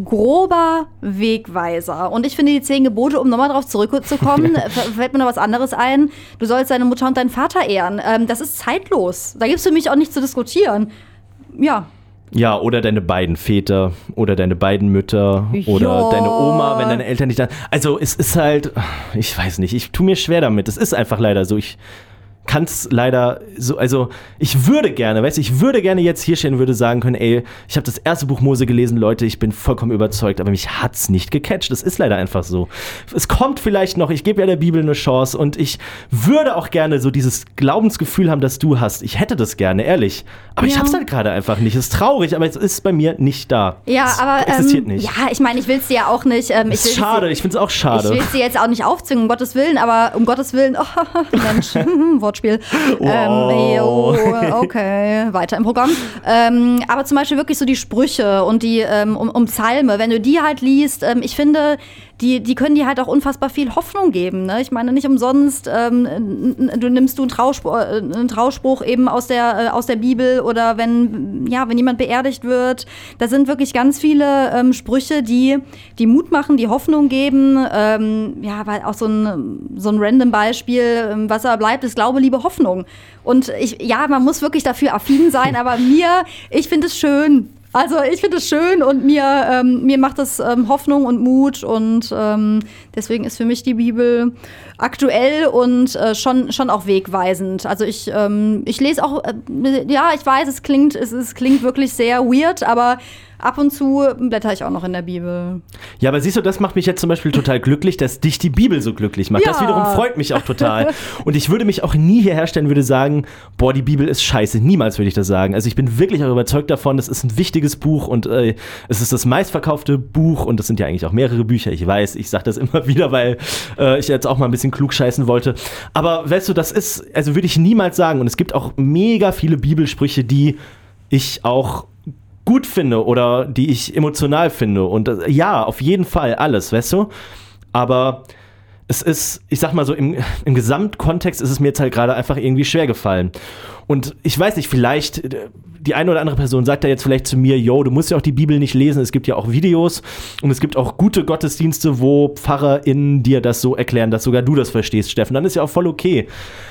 grober Wegweiser. Und ich finde die zehn Gebote, um nochmal drauf zurückzukommen, fällt mir noch was anderes ein. Du sollst deine Mutter und deinen Vater ehren. Ähm, das ist zeitlos. Da gibt es für mich auch nichts zu diskutieren. Ja. Ja, oder deine beiden Väter oder deine beiden Mütter oder ja. deine Oma, wenn deine Eltern nicht da. Also es ist halt, ich weiß nicht, ich tue mir schwer damit. Es ist einfach leider so. Ich kann es leider so, also ich würde gerne, weißt du, ich würde gerne jetzt hier stehen und würde sagen können, ey, ich habe das erste Buch Mose gelesen, Leute, ich bin vollkommen überzeugt, aber mich hat's nicht gecatcht. Das ist leider einfach so. Es kommt vielleicht noch, ich gebe ja der Bibel eine Chance und ich würde auch gerne so dieses Glaubensgefühl haben, das du hast. Ich hätte das gerne, ehrlich. Aber ja. ich hab's halt gerade einfach nicht. Es ist traurig, aber es ist bei mir nicht da. Ja, es aber existiert ähm, nicht. Ja, ich meine, ich will's dir ja auch nicht. Ähm, ich ist schade, ich find's auch schade. Ich will's dir jetzt auch nicht aufzwingen, um Gottes Willen, aber um Gottes Willen, oh, Mensch, Wortspiel. Wow. Ähm, jo, okay, weiter im Programm. Ähm, aber zum Beispiel wirklich so die Sprüche und die ähm, um, um Psalme, wenn du die halt liest, ähm, ich finde, die, die können dir halt auch unfassbar viel Hoffnung geben. Ne? Ich meine, nicht umsonst, ähm, du nimmst du einen Trauspruch, einen Trauspruch eben aus der, äh, aus der Bibel oder wenn, ja, wenn jemand beerdigt wird. Da sind wirklich ganz viele ähm, Sprüche, die, die Mut machen, die Hoffnung geben. Ähm, ja, weil auch so ein, so ein random Beispiel, was da bleibt, ist Glaube, Liebe, Hoffnung. Und ich, ja, man muss wirklich dafür affin sein, aber mir, ich finde es schön. Also ich finde es schön und mir, ähm, mir macht das ähm, Hoffnung und Mut und ähm, deswegen ist für mich die Bibel aktuell und äh, schon, schon auch wegweisend. Also ich, ähm, ich lese auch, äh, ja, ich weiß, es klingt, es, es klingt wirklich sehr weird, aber ab und zu blätter ich auch noch in der Bibel. Ja, aber siehst du, das macht mich jetzt zum Beispiel total glücklich, dass dich die Bibel so glücklich macht. Ja. Das wiederum freut mich auch total. Und ich würde mich auch nie hierher stellen, würde sagen, boah, die Bibel ist scheiße. Niemals würde ich das sagen. Also ich bin wirklich auch überzeugt davon, es ist ein wichtiges Buch und äh, es ist das meistverkaufte Buch und das sind ja eigentlich auch mehrere Bücher. Ich weiß, ich sage das immer wieder, weil äh, ich jetzt auch mal ein bisschen klug scheißen wollte. Aber weißt du, das ist, also würde ich niemals sagen. Und es gibt auch mega viele Bibelsprüche, die ich auch gut finde oder die ich emotional finde. Und äh, ja, auf jeden Fall alles, weißt du? Aber es ist, ich sag mal so, im, im Gesamtkontext ist es mir jetzt halt gerade einfach irgendwie schwer gefallen. Und ich weiß nicht, vielleicht, die eine oder andere Person sagt da jetzt vielleicht zu mir, yo, du musst ja auch die Bibel nicht lesen, es gibt ja auch Videos und es gibt auch gute Gottesdienste, wo PfarrerInnen dir das so erklären, dass sogar du das verstehst, Steffen. Dann ist ja auch voll okay.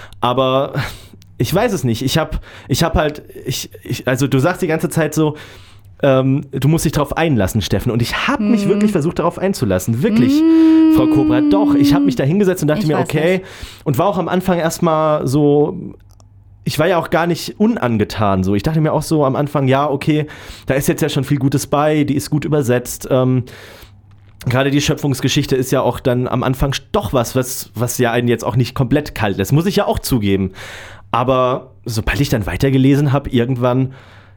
Aber ich weiß es nicht. Ich hab, ich hab halt, ich, ich, also du sagst die ganze Zeit so, ähm, du musst dich darauf einlassen, Steffen. Und ich habe mich mm. wirklich versucht, darauf einzulassen. Wirklich, mm. Frau Kobra, doch. Ich habe mich da hingesetzt und dachte ich mir, okay. Nicht. Und war auch am Anfang erstmal so, ich war ja auch gar nicht unangetan. So. Ich dachte mir auch so am Anfang, ja, okay, da ist jetzt ja schon viel Gutes bei, die ist gut übersetzt. Ähm, Gerade die Schöpfungsgeschichte ist ja auch dann am Anfang doch was, was, was ja einen jetzt auch nicht komplett kalt lässt. Muss ich ja auch zugeben. Aber sobald ich dann weitergelesen habe, irgendwann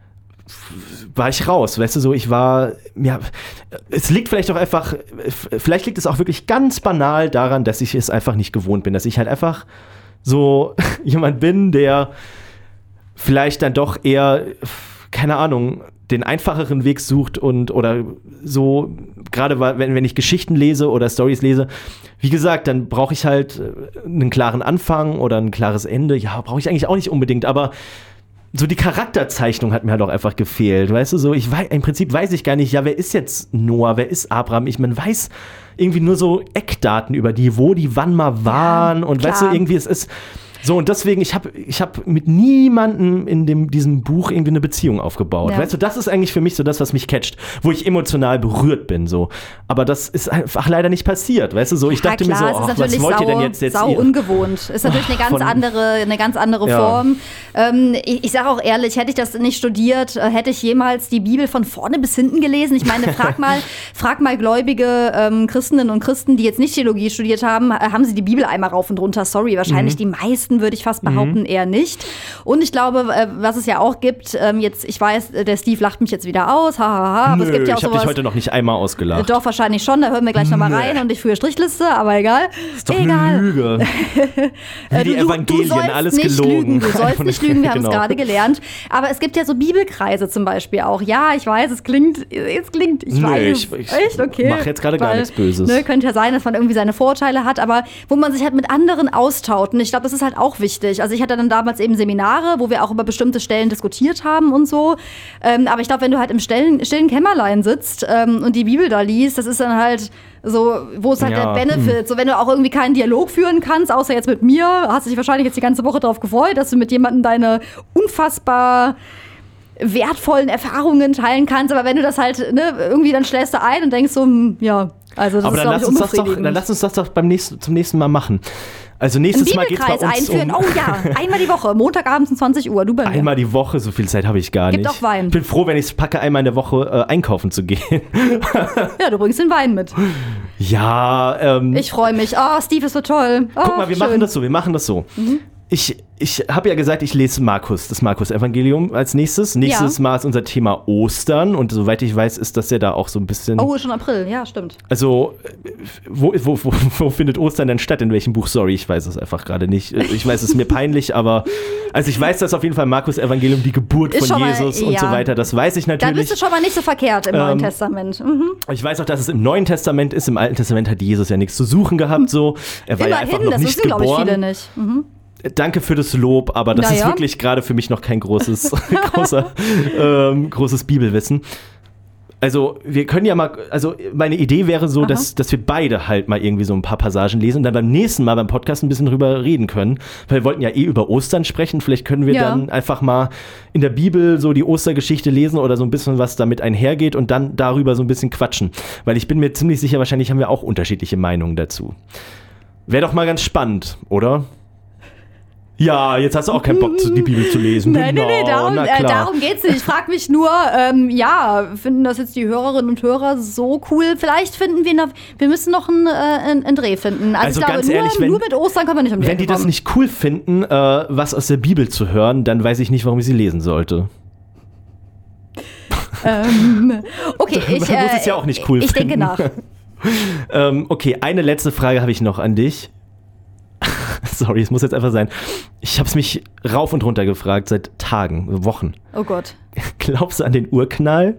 war ich raus, weißt du, so, ich war, ja, es liegt vielleicht auch einfach, vielleicht liegt es auch wirklich ganz banal daran, dass ich es einfach nicht gewohnt bin, dass ich halt einfach so jemand bin, der vielleicht dann doch eher, keine Ahnung, den einfacheren Weg sucht und oder so, gerade wenn, wenn ich Geschichten lese oder Storys lese, wie gesagt, dann brauche ich halt einen klaren Anfang oder ein klares Ende. Ja, brauche ich eigentlich auch nicht unbedingt, aber so die Charakterzeichnung hat mir halt auch einfach gefehlt, weißt du, so, ich weiß, im Prinzip weiß ich gar nicht, ja, wer ist jetzt Noah, wer ist Abraham, ich, man weiß irgendwie nur so Eckdaten über die, wo die wann mal waren ja, und klar. Weißt du, irgendwie, es ist so, und deswegen, ich habe ich hab mit niemandem in dem, diesem Buch irgendwie eine Beziehung aufgebaut. Ja. Weißt du, das ist eigentlich für mich so das, was mich catcht, wo ich emotional berührt bin, so. Aber das ist einfach leider nicht passiert, weißt du, so. Ich ja, dachte klar, mir so, ach, was wollt sau, ihr denn jetzt? jetzt sau ungewohnt. Ist natürlich eine ganz andere, eine ganz andere ja. Form. Ähm, ich ich sage auch ehrlich, hätte ich das nicht studiert, hätte ich jemals die Bibel von vorne bis hinten gelesen? Ich meine, frag mal, frag mal gläubige ähm, Christinnen und Christen, die jetzt nicht Theologie studiert haben, haben sie die Bibel einmal rauf und runter? Sorry, wahrscheinlich mhm. die meisten meisten, würde ich fast behaupten, mhm. eher nicht. Und ich glaube, äh, was es ja auch gibt, ähm, jetzt, ich weiß, der Steve lacht mich jetzt wieder aus, hahaha, ha, ha, aber Nö, es gibt ja auch ich habe dich heute noch nicht einmal ausgelacht. Doch, wahrscheinlich schon, da hören wir gleich nochmal rein und ich führe Strichliste, aber egal. Das ist doch egal. eine Lüge. Wie die du, Evangelien, du alles nicht gelogen. Lügen. Du sollst nicht lügen, wir haben genau. es gerade gelernt. Aber es gibt ja so Bibelkreise zum Beispiel auch. Ja, ich weiß, es klingt, es klingt, ich Nö, weiß, ich, ich echt, okay. mach jetzt gerade gar nichts Böses. Ne, könnte ja sein, dass man irgendwie seine Vorurteile hat, aber wo man sich halt mit anderen austaut. Und ich glaube, das ist halt auch wichtig. Also ich hatte dann damals eben Seminare, wo wir auch über bestimmte Stellen diskutiert haben und so. Ähm, aber ich glaube, wenn du halt im stillen, stillen Kämmerlein sitzt ähm, und die Bibel da liest, das ist dann halt so, wo ist halt ja. der Benefit? So, wenn du auch irgendwie keinen Dialog führen kannst, außer jetzt mit mir, hast du dich wahrscheinlich jetzt die ganze Woche darauf gefreut, dass du mit jemandem deine unfassbar wertvollen Erfahrungen teilen kannst. Aber wenn du das halt, ne, irgendwie dann schläfst du ein und denkst so, ja, also das aber ist, dann, glaube ich, lass uns das doch, unbefriedigend. dann lass uns das doch beim nächsten, zum nächsten Mal machen. Also nächstes Mal geht es bei uns einführen. um... Oh ja, einmal die Woche, Montagabends um zwanzig Uhr, du bei mir. Einmal die Woche, so viel Zeit habe ich gar Gibt nicht. auch Wein. Ich bin froh, wenn ich es packe, einmal in der Woche äh, einkaufen zu gehen. Ja, du bringst den Wein mit. Ja, ähm... Ich freue mich. Oh, Steve, ist so toll. Oh, guck mal, wir schön. machen das so, wir machen das so. Mhm. Ich, ich habe ja gesagt, ich lese Markus, das Markus-Evangelium als nächstes. Nächstes ja. Mal ist unser Thema Ostern und soweit ich weiß, ist das ja da auch so ein bisschen... Oh, schon April, ja, stimmt. Also, wo, wo, wo, wo findet Ostern denn statt? In welchem Buch? Sorry, ich weiß es einfach gerade nicht. Ich weiß, es ist mir peinlich, aber... Also ich weiß, dass auf jeden Fall Markus-Evangelium die Geburt ist von mal, Jesus ja. und so weiter, das weiß ich natürlich. Da bist du schon mal nicht so verkehrt im ähm, Neuen Testament. Mhm. Ich weiß auch, dass es im Neuen Testament ist. Im Alten Testament hat Jesus ja nichts zu suchen gehabt, so. Er war Immerhin, ja einfach noch das nicht wissen, glaube ich, viele geboren. nicht. Mhm. Danke für das Lob, aber das naja. ist wirklich gerade für mich noch kein großes, großer, ähm, großes Bibelwissen. Also wir können ja mal, also meine Idee wäre so, dass, dass wir beide halt mal irgendwie so ein paar Passagen lesen und dann beim nächsten Mal beim Podcast ein bisschen drüber reden können. Weil wir wollten ja eh über Ostern sprechen. Vielleicht können wir ja. dann einfach mal in der Bibel so die Ostergeschichte lesen oder so ein bisschen was damit einhergeht und dann darüber so ein bisschen quatschen. Weil ich bin mir ziemlich sicher, wahrscheinlich haben wir auch unterschiedliche Meinungen dazu. Wäre doch mal ganz spannend, oder? Ja, jetzt hast du auch keinen Bock, die Bibel zu lesen. Nein, genau, nein, nee, darum, äh, darum geht's nicht. Ich frage mich nur, ähm, ja, finden das jetzt die Hörerinnen und Hörer so cool? Vielleicht finden wir noch, wir müssen noch einen, äh, einen, einen Dreh finden. Also, also ich glaube, ganz nur, ehrlich, wenn, nur mit Ostern können wir nicht um die Wenn die das nicht cool finden, äh, was aus der Bibel zu hören, dann weiß ich nicht, warum ich sie lesen sollte. ähm, okay, ich, Man muss es ja auch nicht cool ich finden. denke nach. ähm, okay, eine letzte Frage habe ich noch an dich. Sorry, es muss jetzt einfach sein. Ich habe es mich rauf und runter gefragt seit Tagen, Wochen. Oh Gott. Glaubst du an den Urknall?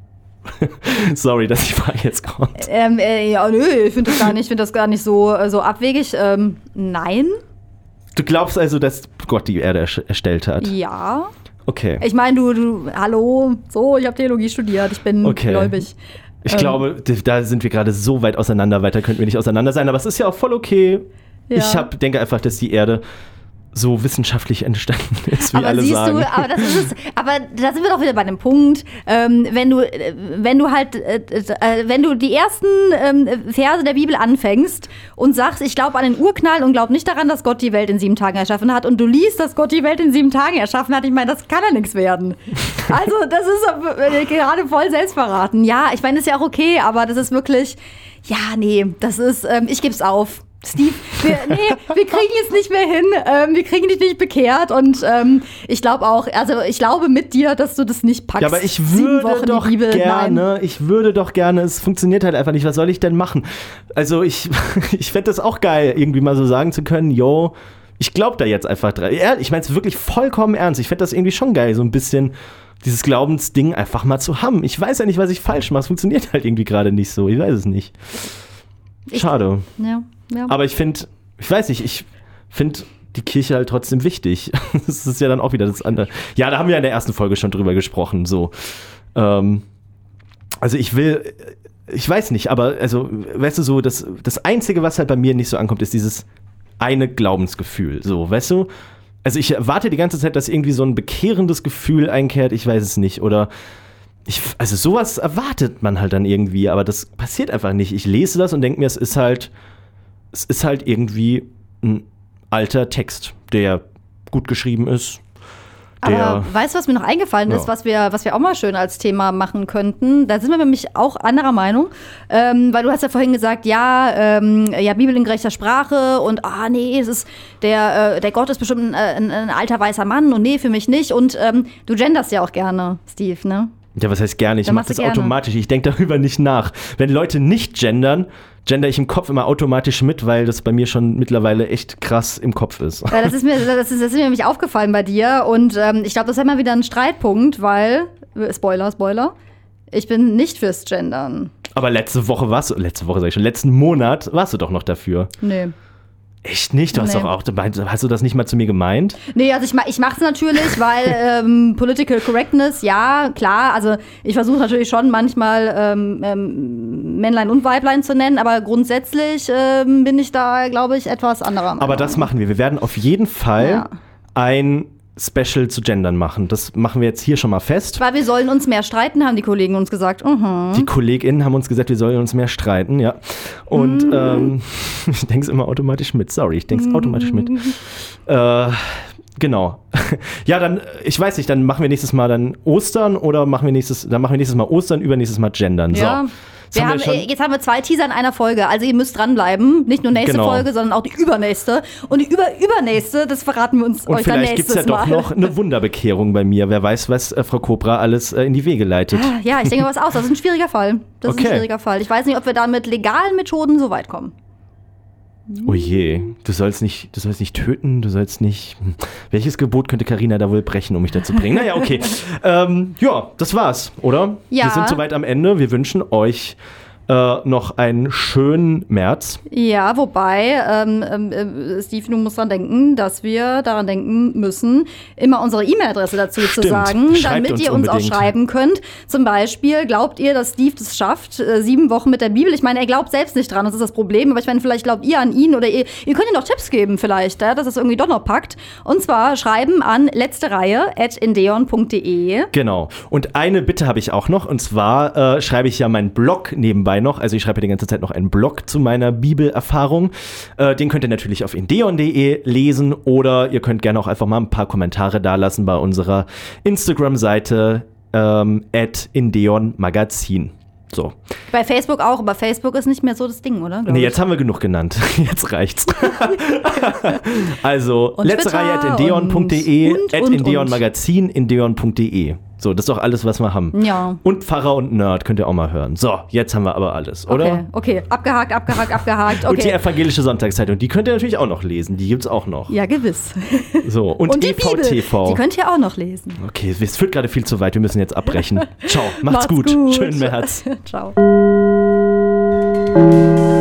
Sorry, dass die Frage jetzt kommt. Ähm, äh, ja, nö, ich finde das gar nicht, finde das gar nicht so, so abwegig. Ähm, nein. Du glaubst also, dass Gott die Erde erstellt hat? Ja. Okay. Ich meine, du, du, hallo, so, ich habe Theologie studiert, ich bin okay. gläubig. Ich ähm. glaube, da sind wir gerade so weit auseinander, weiter könnten wir nicht auseinander sein, aber es ist ja auch voll okay. Ja. Ich hab, denke einfach, dass die Erde so wissenschaftlich entstanden ist, wie aber alle siehst sagen. Du, aber, das ist es, aber da sind wir doch wieder bei dem Punkt, ähm, wenn du, wenn du halt, äh, äh, wenn du die ersten ähm, Verse der Bibel anfängst und sagst, ich glaube an den Urknall und glaube nicht daran, dass Gott die Welt in sieben Tagen erschaffen hat und du liest, dass Gott die Welt in sieben Tagen erschaffen hat, ich meine, das kann ja nichts werden. Also das ist äh, gerade voll selbstverraten. Ja, ich meine, das ist ja auch okay, aber das ist wirklich, ja, nee, das ist, ähm, ich geb's auf. Steve, wir, nee, wir kriegen es nicht mehr hin, ähm, wir kriegen dich nicht bekehrt und ähm, ich glaube auch, also ich glaube mit dir, dass du das nicht packst. Ja, aber ich würde doch Bibel, gerne, nein. ich würde doch gerne, es funktioniert halt einfach nicht, was soll ich denn machen? Also ich, ich fände das auch geil, irgendwie mal so sagen zu können, yo, ich glaube da jetzt einfach dran. Ja, ich meine es wirklich vollkommen ernst, ich fände das irgendwie schon geil, so ein bisschen dieses Glaubensding einfach mal zu haben. Ich weiß ja nicht, was ich falsch mache, es funktioniert halt irgendwie gerade nicht so, ich weiß es nicht. Schade. Ich, ja. Ja. Aber ich finde, ich weiß nicht, ich finde die Kirche halt trotzdem wichtig. Das ist ja dann auch wieder das andere. Ja, da haben wir in der ersten Folge schon drüber gesprochen. So. Ähm, also ich will, ich weiß nicht, aber also, weißt du, so, das, das Einzige, was halt bei mir nicht so ankommt, ist dieses eine Glaubensgefühl. So, weißt du? Also ich erwarte die ganze Zeit, dass irgendwie so ein bekehrendes Gefühl einkehrt, ich weiß es nicht. Oder Ich, also sowas erwartet man halt dann irgendwie, aber das passiert einfach nicht. Ich lese das und denke mir, es ist halt, es ist halt irgendwie ein alter Text, der gut geschrieben ist. Der, Aber weißt du, was mir noch eingefallen ist, ja. was wir, was wir auch mal schön als Thema machen könnten? Da sind wir nämlich auch anderer Meinung, ähm, weil du hast ja vorhin gesagt, ja, ähm, ja, Bibel in gerechter Sprache und ah nee, es ist der, äh, der Gott ist bestimmt ein, ein, ein alter weißer Mann und nee, für mich nicht. Und ähm, du genderst ja auch gerne, Steve, ne? Ja, was heißt gerne? Ich Dann mache machst du das gerne. automatisch. Ich denke darüber nicht nach. Wenn Leute nicht gendern, gender ich im Kopf immer automatisch mit, weil das bei mir schon mittlerweile echt krass im Kopf ist. Ja, das ist mir, das ist, das ist mir nämlich aufgefallen bei dir und ähm, ich glaube, das ist immer wieder ein Streitpunkt, weil, Spoiler, Spoiler, ich bin nicht fürs Gendern. Aber letzte Woche warst du, letzte Woche sag ich schon, letzten Monat warst du doch noch dafür. Nee. Echt nicht? Du hast Nee. doch auch, hast du das nicht mal zu mir gemeint? Nee, also ich, ma- ich mache es natürlich, weil ähm, Political Correctness, ja, klar, also ich versuche natürlich schon manchmal ähm, ähm, Männlein und Weiblein zu nennen, aber grundsätzlich ähm, bin ich da, glaube ich, etwas anderer Meinung. Aber das machen wir. Wir werden auf jeden Fall Ja. ein Special zu Gendern machen. Das machen wir jetzt hier schon mal fest. Weil wir sollen uns mehr streiten, haben die Kollegen uns gesagt. Mhm. Die KollegInnen haben uns gesagt, wir sollen uns mehr streiten, ja. Und Mhm. ähm, ich denke es immer automatisch mit. Sorry, ich denke es automatisch mit. Äh, genau. Ja, dann, ich weiß nicht, dann machen wir nächstes Mal dann Ostern oder machen wir nächstes, dann machen wir nächstes Mal Ostern, übernächstes Mal Gendern. Ja. So. Wir haben, schon- jetzt haben wir zwei Teaser in einer Folge, also ihr müsst dranbleiben. Nicht nur nächste Genau. Folge, sondern auch die übernächste. Und die über übernächste, das verraten wir uns Und euch dann vielleicht gibt es nächstes ja doch Mal. noch eine Wunderbekehrung bei mir. Wer weiß, was äh, Frau Kobra alles äh, in die Wege leitet. Ja, ich denke was aus. Das ist ein schwieriger Fall. Das ist Okay. ein schwieriger Fall. Ich weiß nicht, ob wir da mit legalen Methoden so weit kommen. Oh je, du sollst nicht, du sollst nicht töten, du sollst nicht. Hm. Welches Gebot könnte Carina da wohl brechen, um mich dazu zu bringen? Naja, okay. ähm, ja, das war's, oder? Ja. Wir sind soweit am Ende. Wir wünschen euch äh, noch einen schönen März. Ja, wobei, ähm, ähm, Steve, du musst dran denken, dass wir daran denken müssen, immer unsere E-Mail-Adresse dazu zu Stimmt. sagen, Schreibt damit uns ihr uns unbedingt. auch schreiben könnt. Zum Beispiel, glaubt ihr, dass Steve das schafft, äh, sieben Wochen mit der Bibel? Ich meine, er glaubt selbst nicht dran, das ist das Problem, aber ich meine, vielleicht glaubt ihr an ihn oder ihr, ihr könnt ihm noch Tipps geben vielleicht, ja, dass es irgendwie doch noch packt. Und zwar schreiben an letzte Reihe at indeon punkt de. Genau. Und eine Bitte habe ich auch noch, und zwar äh, schreibe ich ja meinen Blog nebenbei noch. Also ich schreibe die ganze Zeit noch einen Blog zu meiner Bibelerfahrung. Äh, den könnt ihr natürlich auf indeon punkt de lesen oder ihr könnt gerne auch einfach mal ein paar Kommentare dalassen bei unserer Instagram-Seite ähm, at indeon magazin. So. Bei Facebook auch, aber Facebook ist nicht mehr so das Ding, oder? Glaub Nee, ich. jetzt haben wir genug genannt. Jetzt reicht's. Also, Und letzte Twitter Reihe at indeon punkt de, und- und- at und- indeon und. magazin, indeon punkt de. So, das ist doch alles, was wir haben. Ja. Und Pfarrer und Nerd könnt ihr auch mal hören. So, jetzt haben wir aber alles, oder? Okay, okay, abgehakt, abgehakt, abgehakt. Und die Okay. evangelische Sonntagszeitung, die könnt ihr natürlich auch noch lesen. Die gibt's auch noch. Ja, gewiss. So, und, Und die E V Bibel, T V. die könnt ihr auch noch lesen. Okay, es führt gerade viel zu weit. Wir müssen jetzt abbrechen. Ciao, macht's, Macht's gut. gut. Schönen März. Ciao.